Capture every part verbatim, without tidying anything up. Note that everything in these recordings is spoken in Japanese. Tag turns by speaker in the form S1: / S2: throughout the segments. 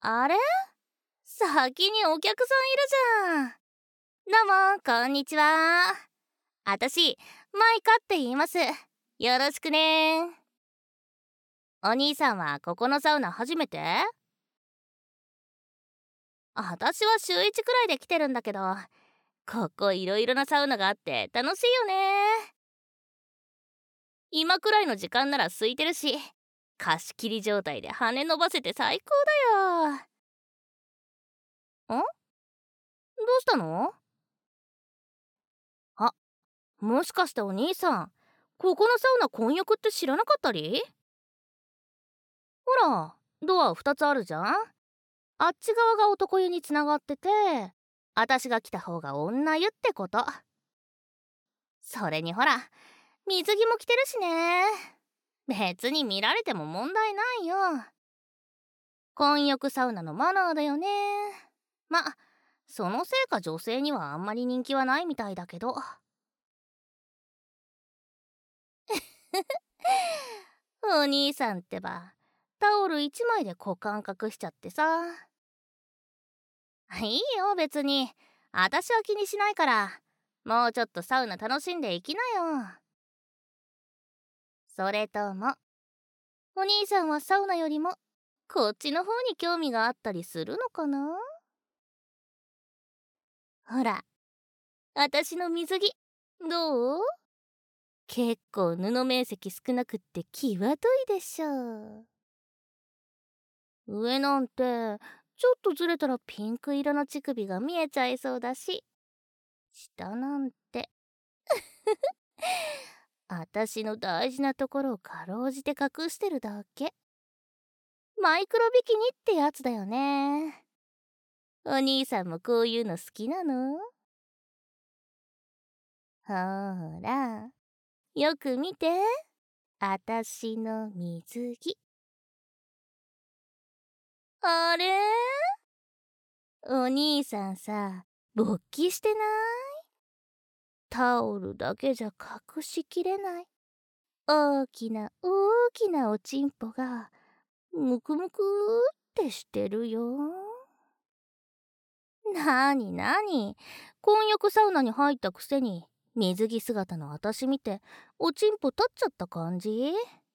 S1: あれ、先にお客さんいるじゃん。どうもこんにちは。あたしマイカって言います。よろしくね。お兄さんはここのサウナ初めて？あたしは週いちくらいで来てるんだけど、ここいろいろなサウナがあって楽しいよね。今くらいの時間なら空いてるし、貸し切り状態で羽伸ばせて最高だよ。ん？どうしたの？あ、もしかしてお兄さん、ここのサウナ混浴って知らなかったり？ほら、ドアふたつあるじゃん。あっち側が男湯につながってて、あたしが来た方が女湯ってこと。それにほら、水着も着てるしね。別に見られても問題ないよ。混浴サウナのマナーだよね。ま、そのせいか女性にはあんまり人気はないみたいだけど。お兄さんってば、タオルいちまいで股間隠しちゃってさ。いいよ別に、あたしは気にしないから、もうちょっとサウナ楽しんでいきなよ。それともお兄さんはサウナよりもこっちの方に興味があったりするのかな？ほら、あたしの水着どう？結構布面積少なくって際どいでしょ。上なんてちょっとずれたらピンク色の乳首が見えちゃいそうだし、下なんてあたしの大事なところをかろうじて隠してるだけ。マイクロビキニってやつだよね。お兄さんもこういうの好きなの？ほーら、よく見て、あたしの水着。あれ？お兄さんさ、勃起してない？タオルだけじゃ隠しきれない大きな大きなおちんぽがむくむくってしてるよ。なになに、混浴サウナに入ったくせに水着姿のあたし見ておちんぽ立っちゃった感じ？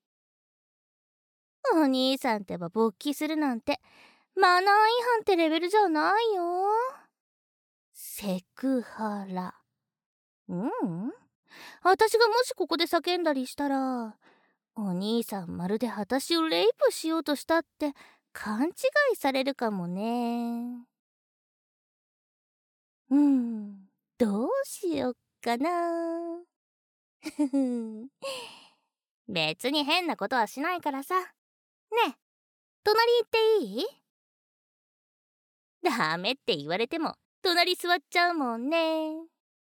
S1: お兄さんってば勃起するなんてマナー違反ってレベルじゃないよ。セクハラ。うん、私がもしここで叫んだりしたら、お兄さんまるで私をレイプしようとしたって勘違いされるかもね。うん、どうしよっかな。別に変なことはしないからさ。ねえ、隣行っていい？ダメって言われても隣座っちゃうもんね。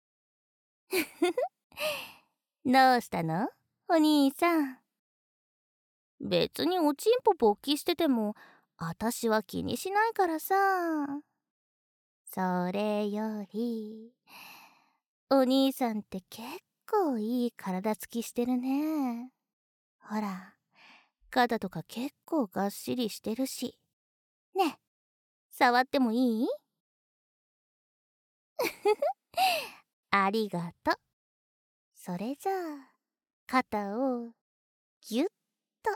S1: どうしたの？お兄さん。別におちんぽ勃起しててもあたしは気にしないからさ。それよりお兄さんって結構いい体つきしてるね。ほら、肩とか結構がっしりしてるし。ねえ、触ってもいい？ありがと。それじゃあ肩をギュッと。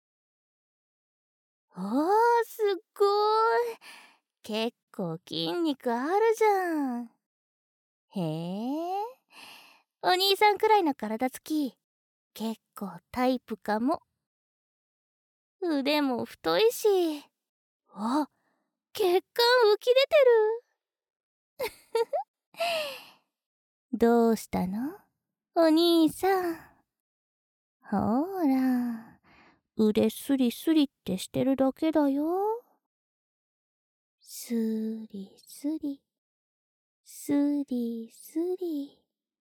S1: おー、すっごい。結構筋肉あるじゃん。へえ、お兄さんくらいの体つき結構タイプかも。腕も太いし、あ、血管浮き出てる。どうしたの？お兄さん。ほーら、腕スリスリってしてるだけだよ。スリスリ、スリスリ。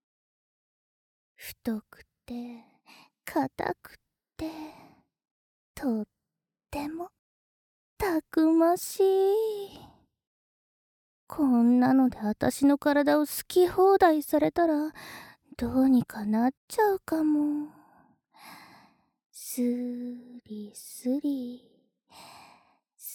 S1: 太くて、硬くて、とってもたくましい。こんなので私の体を好き放題されたらどうにかなっちゃうかも。スリスリ、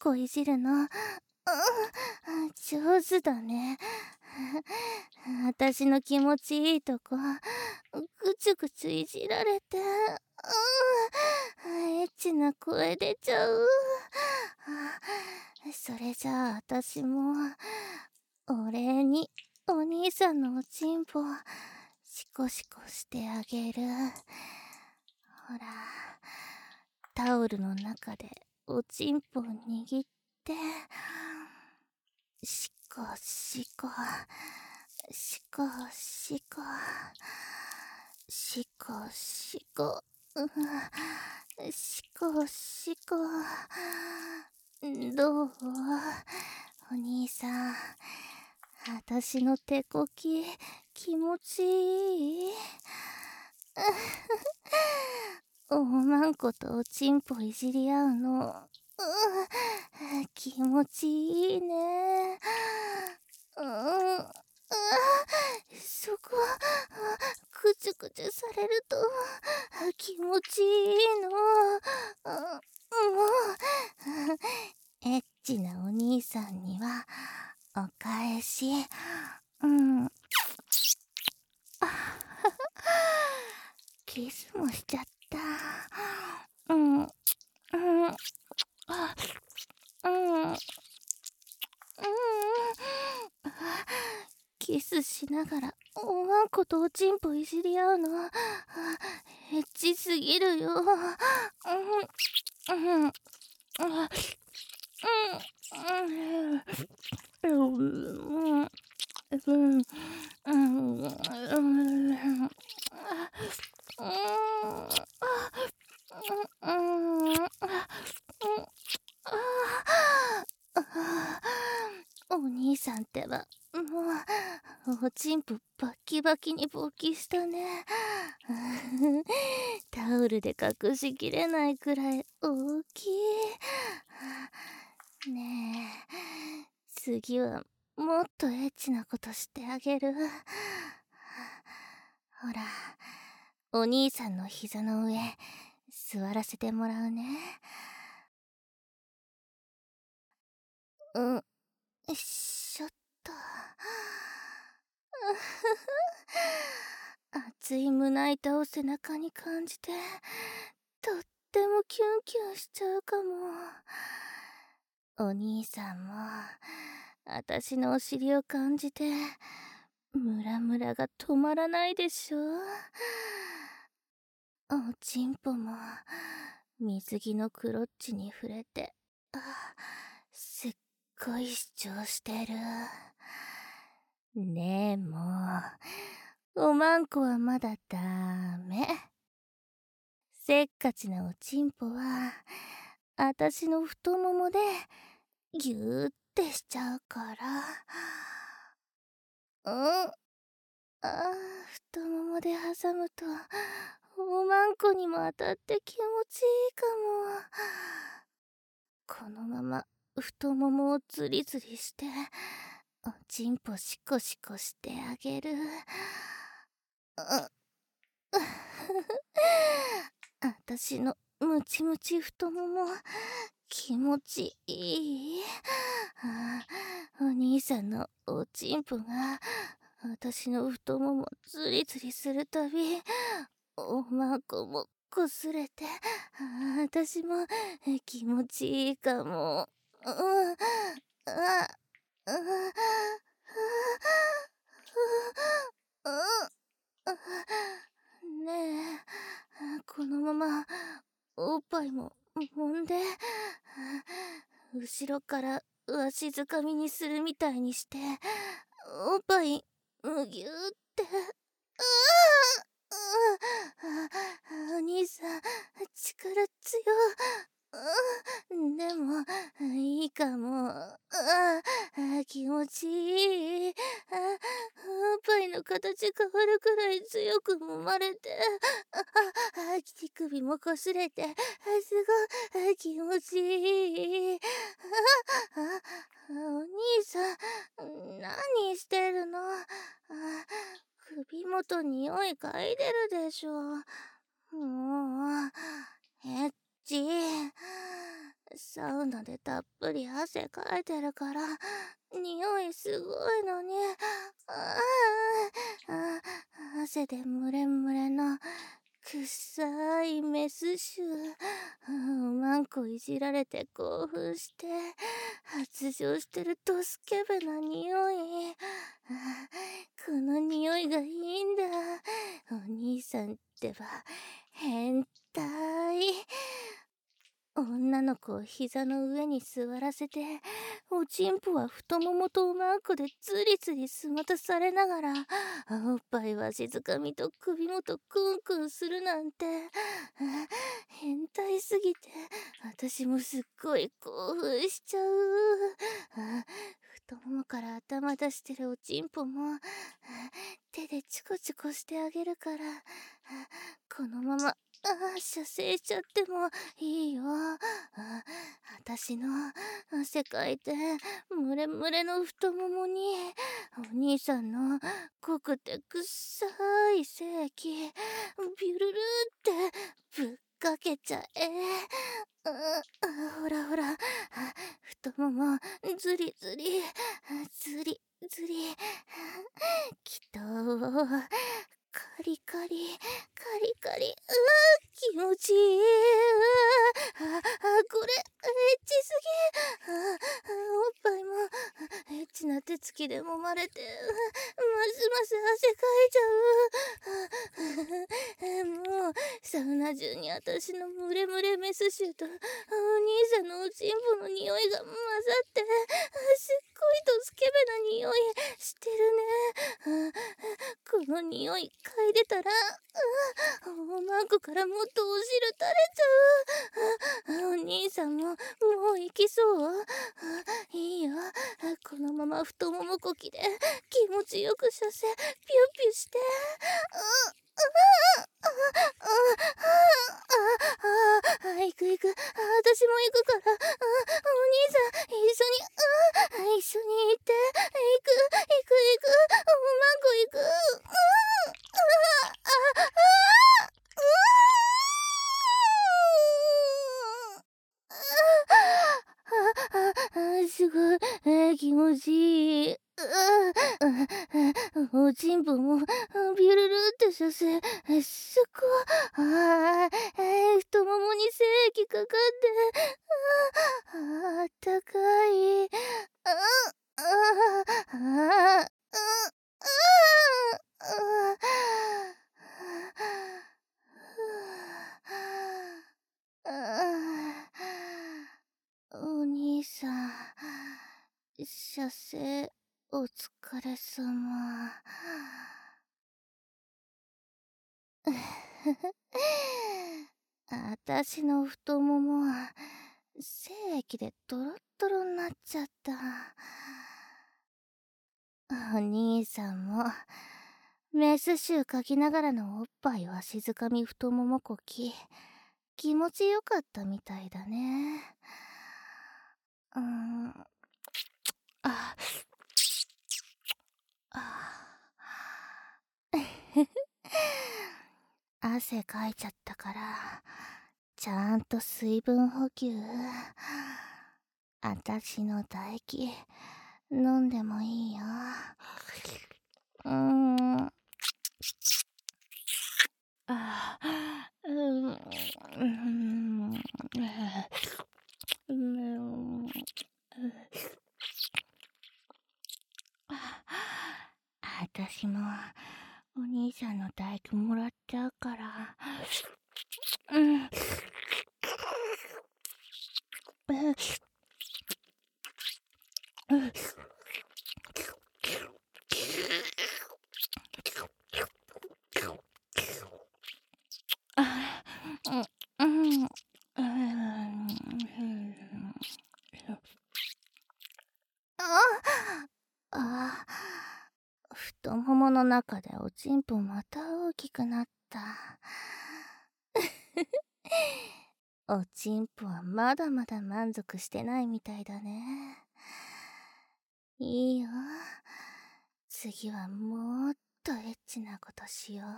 S1: こいじるの、うん、上手だね。私の気持ちいいとこぐちゅぐちゅいじられて、うん、エッチな声出ちゃう。それじゃあ私もお礼にお兄さんのおちんぽシコシコしてあげる。ほら、タオルの中でおちんぽを握ってシコシコシコシコシコシコ、うん、シコシコ。どう？お兄さん、私の手こき気持ちいい？おまんことおちんぽいじり合うの、うん、気持ちいいね。うん、うん、そこくちゅくちゅされると気持ちいいの。もうエッチなお兄さんにはお返し。うん、キスもしちゃった。うん、うん、うん、うん、キスしながらおわんことおちんぽいじり合うのエッチすぎるよ。うん、うん、うん、うん、うん、うん、うん、お兄さんってばもうおちんぽバッキバキに勃起したね。タオルで隠しきれないくらい大きいね。え、次はもっとエッチなことしてあげる。ほら、お兄さんの膝の上座らせてもらうね。うん、しょっと。熱い胸板を背中に感じてとってもキュンキュンしちゃうかも。お兄さんも私のお尻を感じてムラムラが止まらないでしょ。おちんぽも水着のクロッチに触れて、あ、すっごい主張してる。ねえ、もうおまんこはまだダメ。せっかちなおちんぽはあたしの太ももでギューってしちゃうから。うん、あー、太ももで挟むとおまんこにも当たって気持ちいいかも。このまま太ももをズリズリしておちんぽシコシコしてあげる。ああたしのムチムチ太もも気持ちいい。お兄さんのおちんぽが私の太ももズリズリするたびおまんこもこすれて私も気持ちいいかも。うん、あ、うん、ねえ、このままおっぱいも揉んで後ろからわしづかみにするみたいにしておっぱいむぎゅーって。お兄さん力強。うん、でもいいかも。ああ、気持ちいい。あ、おっぱいの形変わるくらい強く揉まれて、ああ、乳首もこすれて、すごい気持ちいい。ああ、お兄さん何してるの？あ、首元匂い嗅いでるでしょ。もうエッチサウナでたっぷり汗かいてるから、匂いすごいのに、ああ、汗でムレムレの、くっさいメス臭。うんマンコいじられて興奮して、発情してるドスケベな匂い。この匂いがいいんだ。お兄さんってば、変態。女の子を膝の上に座らせて、おちんぽは太ももとおまんこでズリズリすまたされながら、おっぱいは静かみと首元クンクンするなんて、変態すぎて、私もすっごい興奮しちゃう。太ももから頭出してるおちんぽも、手でチコチコしてあげるから、このまま、ああ、射精しちゃってもいいよ。あ私の汗かいてムレムレの太ももにお兄さんの濃くてくっさい精液ビュルルってぶっかけちゃえ。あほらほら、太ももズリズリズリズリきっとカリカリカリカリ、うー気持ちいい。ああこれエッチすぎ。ああおっぱいもエッチな手つきで揉まれてますます汗かいちゃう。もうサウナ中に私のムレムレメス臭とお兄さんのおちんぽの匂いが混ざってすっごいドスケベな匂いしてるね。この匂い嗅いでたら、おまんこからもっとお汁垂れちゃう。お兄さんももう行きそう。いいよ、このまま太ももこきで気持ちよく射精ピュッピュして。あ行く行く、私も行くから、お兄さん一緒に、一緒に行って、行く行く行く、おまんこ行く。すごい、えー、気持ちいい。おちんぽもビュルルって射精すっごい。あー太ももに精液かかってああったかい。ああああお兄さん、射精お疲れ様。あたしの太ももは精液でドロッドロになっちゃった。お兄さんもメス臭かきながらのおっぱいは静かみ太ももこき気持ちよかったみたいだね。うーんああ汗かいちゃったからちゃんと水分補給。あたしの唾液飲んでもいいよ。うーんあうんうんうんあたしもお兄さんの唾液もらっちゃうからうんあうんあ太ももの中でおちんぽまた大きくなった。おちんぽはまだまだ満足してないみたいだね。いいよ。次はもっとエッチなことしよう。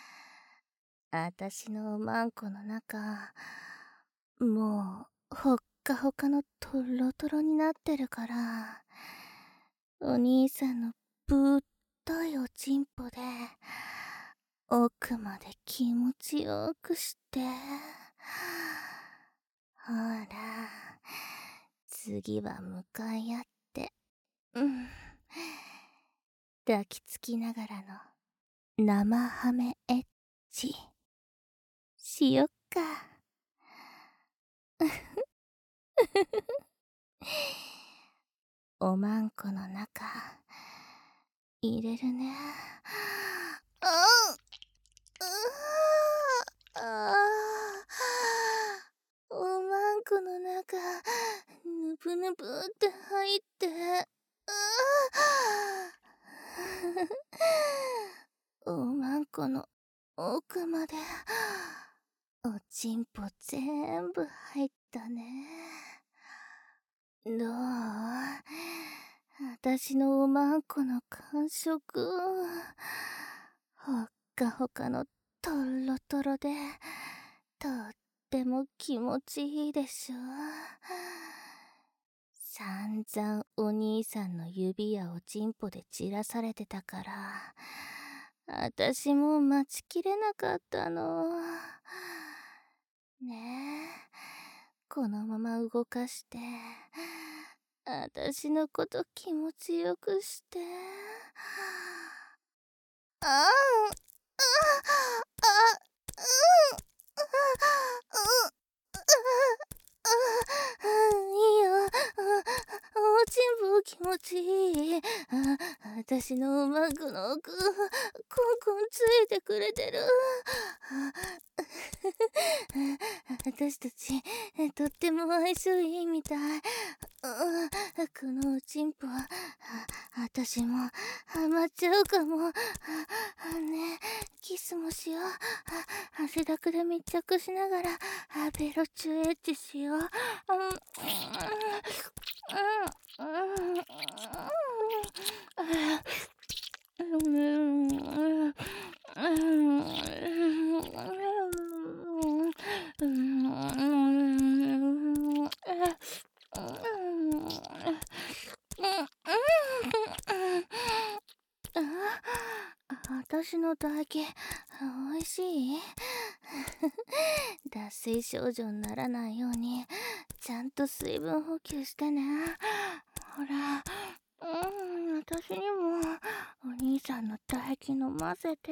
S1: あたしのおまんこの中、もう、ほっかほかのトロトロになってるから、お兄さんのぶっといおちんぽで奥まで気持ちよくして、ほら次は向かい合って、うん、抱きつきながらの生ハメエッチしよっか。おまんこの中入れるね。あああおまんこの中ぬぶぬぶって入って、おまんこの奥までおちんぽ全部入ったね。どう？あたしのおまんこの感触、ほっかほかのトロトロでとっても気持ちいいでしょ。散々お兄さんの指やおちんぽで散らされてたから、あたしも待ちきれなかったの。ねえ、このまま動かしてあたしのこと気持ちよくして。ああ、あ、あ、うん、いいよ。おちんぽ気持ちいい。あたしのおまんこの奥、コンコンついてくれてる。あたしたちとっても相性いいみたい。このおちんぽ、あたしもハマっちゃうかも。ねえ、キスもしよう。汗だくで密着しながらベロチュエッチしよう。あたしの唾液おいしい？脱水症状にならないようにちゃんと水分補給してね。ほら、うん、私にもお兄さんの唾液飲ませて。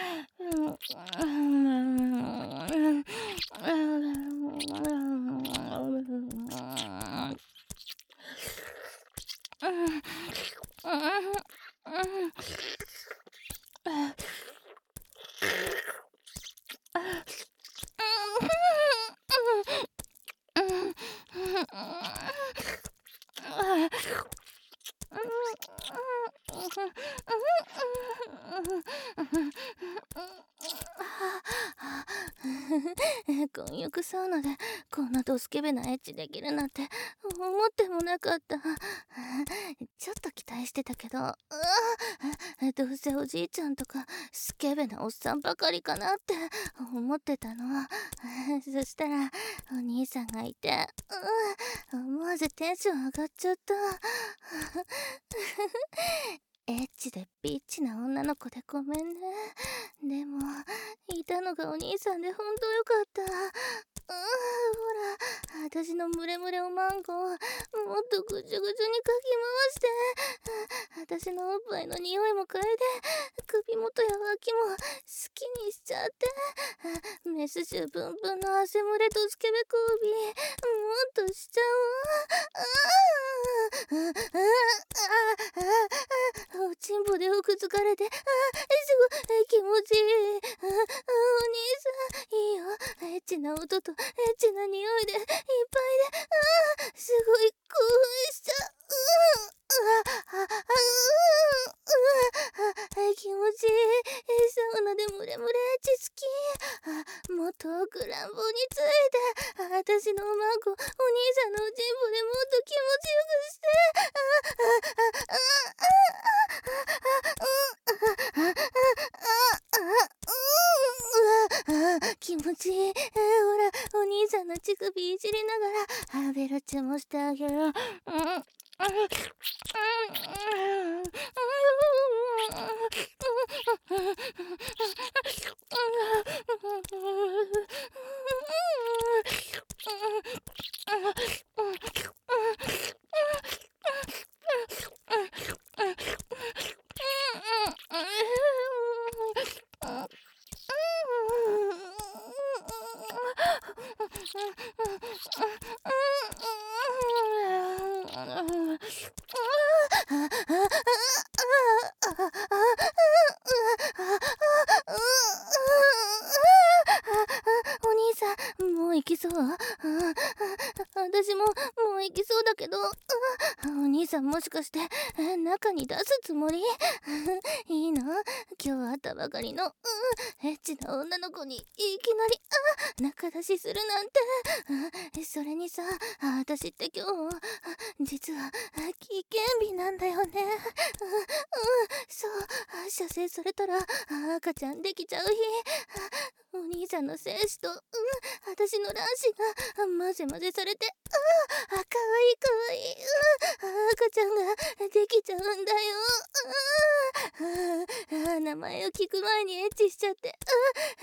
S1: 混浴サウナでこんなドスケベなエッチできるなんて思ってもなかった。ちょっと期待してたけど、どうせおじいちゃんとかスケベなおっさんばかりかなって思ってたの。そしたらお兄さんがいて、思わずテンション上がっちゃった。エッチでビッチな女の子でごめんね。でもいたのがお兄さんでほんとよかった。ほら、私のムレムレおまんこもっとぐちゅぐちゅにかき回して、私のおっぱいの匂いも嗅いで首元や脇も好きにしちゃって、メス臭プンプンの汗蒸れとスケベ交尾もっとしちゃおう。おちんぽで奥疲れて、あ、すごい気持ちいい。お兄さんいいよ。エッチな音とエッチな匂いでいっぱいで、あ、すごい興奮しちゃう。気持ちいい。サウナでムレムレエッチ好き。もっと奥乱暴について、私のおまんこお兄さんのおちんぽでもっと気持ちよくして。気持ちいい。ほら、 お兄さんの乳首いじりながらあベロチュもしてあげる。うんうんお兄さん、もう行きそう？私ももう行きそうだけど、お兄さんもしかして中に出すつもり？いいの？今日会ったばかりの、うん、エッチな女の子にいきなりあ中出しするなんて。それにさ、私って今日実は危険日なんだよね。うん、うん、そう、射精されたら赤ちゃんできちゃう日。お兄さんの精子と、うん、私の卵子が混ぜ混ぜされて、ああ、かわいいかわいい、うん、赤ちゃんができちゃうんだよ。うん、ああ、名前を聞く前にエッチしちゃって、うん、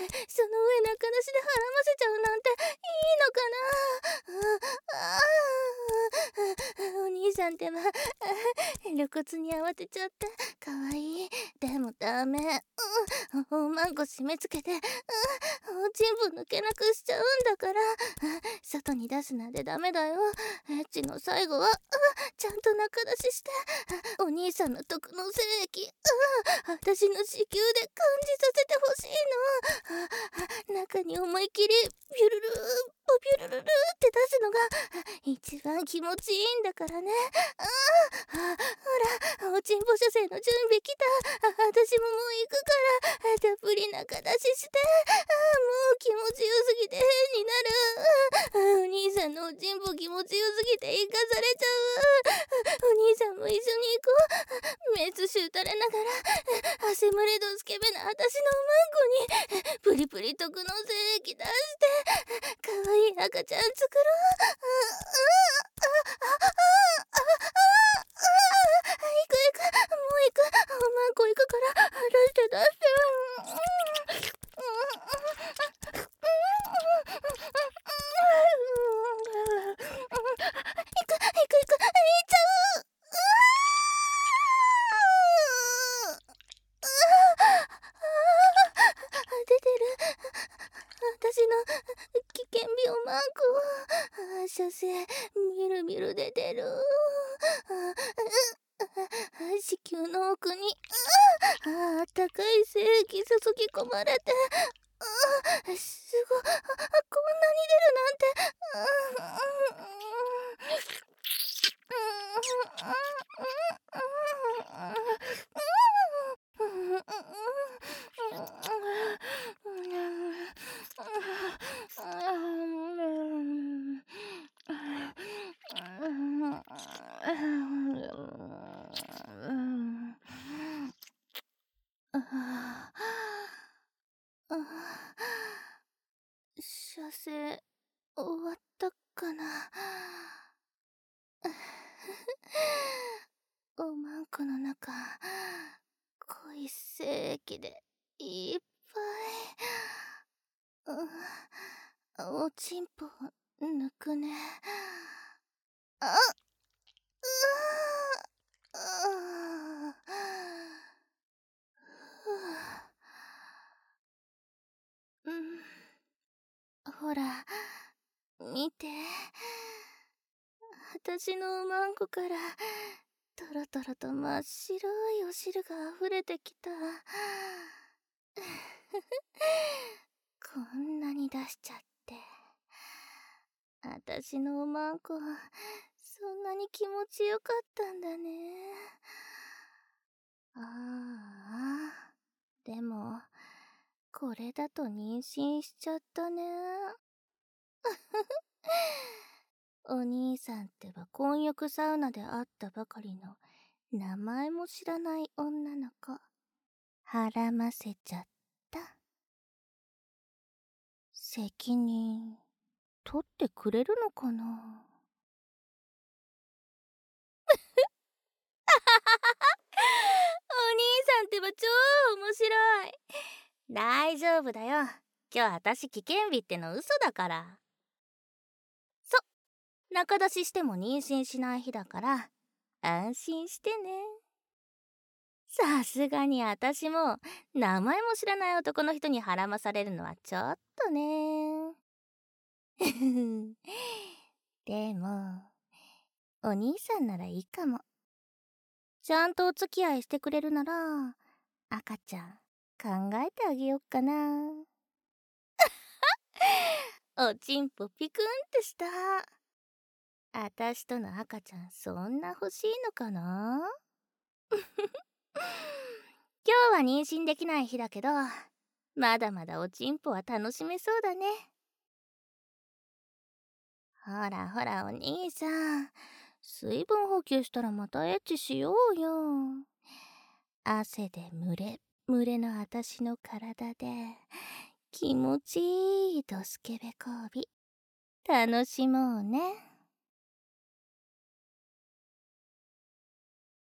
S1: その上中出しで孕ませちゃうなんていいのかな。うん、ああ、お兄さんってば露骨に慌てちゃってかわいい。でもダメ。うん、おまんこ締め付けて、うん、おちんぽ抜けなくしちゃうんだから、外に出すなんてダメだよ。エッチの最後は、うん、ちゃんと中出しして、お兄さんの毒の精液、うん、私の子宮で感じさせてほしいの。中に思いっきりビュルルーポビュルルルーって出すのが一番気持ちいいんだからね。うん、ほら、おちんぽ射精の準備きた。私ももう行くからたっぷり中出しして。もう気持ちよすぎて変になる。お兄さんのおちんぽ気持ちよすぎて生かされちゃう。お兄さんも一緒に行こう。メスシュー垂れながら汗蒸れどスケベな私のおまんこにプリプリ毒の精液出してかわいい赤ちゃん作ろう。行く行く、もう行く。おまんこ行くから出して出して。行く行く行く、行っちゃう。出てる。私の危険日おまんこ。射精みるみる出てる。子宮の奥にあったかい精液注ぎ込まれて、すごい、こんなに出るなんて。射精終わったかな。おまんこの中濃い精液でいっぱい。うん、おちんぽ抜くね。あっ、うーうん、ほら見て、私のおまんこからトロトロと真っ白いお汁が溢れてきた。こんなに出しちゃって、私のおまんこそんなに気持ちよかったんだね。ああ、でもこれだと妊娠しちゃったね。お兄さんってば混浴サウナで会ったばかりの名前も知らない女の子はらませちゃった。責任取ってくれるのかな。お兄さんってば超面白い。大丈夫だよ。今日あたし危険日っての嘘だから。そ、仲出ししても妊娠しない日だから安心してね。さすがにあたしも名前も知らない男の人に孕まされるのはちょっとね。でもお兄さんならいいかも。ちゃんとお付き合いしてくれるなら赤ちゃん考えてあげよっかな。おちんぽピクンってした。あたしとの赤ちゃんそんな欲しいのかな。今日は妊娠できない日だけどまだまだおちんぽは楽しめそうだね。ほらほらお兄さん、水分補給したらまたエッチしようよ。汗で蒸れ蒸れのあたしの体で気持ちいいドスケベ交尾楽しもうね。